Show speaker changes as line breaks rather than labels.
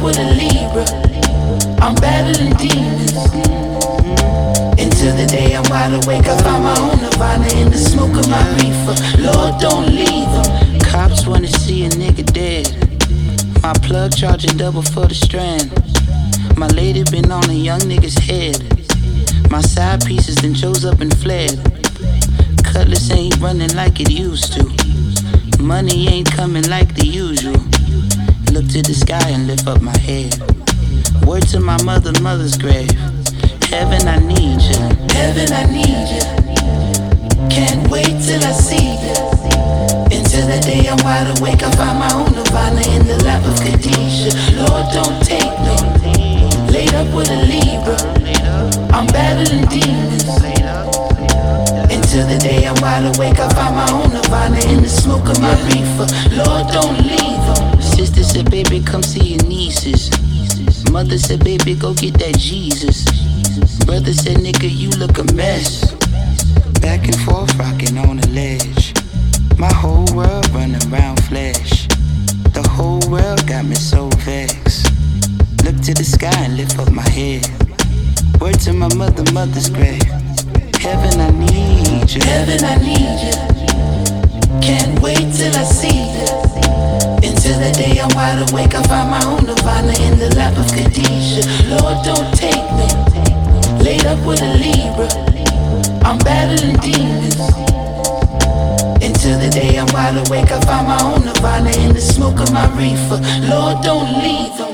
with a Libra. I'm battling demons. Until the day I'm wide awake, I find my own nirvana in the smoke of my reefer. Lord, don't leave them. Cops wanna see a nigga dead. My plug charging double for the strand. My lady been on a young nigga's head. My side pieces then chose up and fled. Cutlass ain't running like it used to. Money ain't coming like the usual. Look to the sky and lift up my head. Word to my mother's grave. Heaven, I need you. Heaven, I need you. Can't wait till I see you. Until the day I'm wide awake, I find my own nirvana in the lap of Khadijah. Lord, don't take me. Laid up with a Libra. I'm battling demons. Until the day I'm wide awake, I find my own nirvana in the smoke of my reefer. Lord, don't leave them. Sister said, baby, come see your nieces. Mother said, baby, go get that Jesus. Brother said, nigga, you look a mess. Back and forth, rocking on the ledge. My whole world running around flesh. The whole world got me so vexed. Look to the sky and lift up my head. Word to my mother's grave. Heaven, I need you. Heaven, I need you. Can't wait till I see you. Until the day I'm wide awake, I find my own nirvana in the lap of Khadijah. Lord, don't take me. Laid up with a Libra. I'm battling demons. Until the day I'm wide awake, I find my own nirvana in the smoke of my reefer. Lord, don't leave them.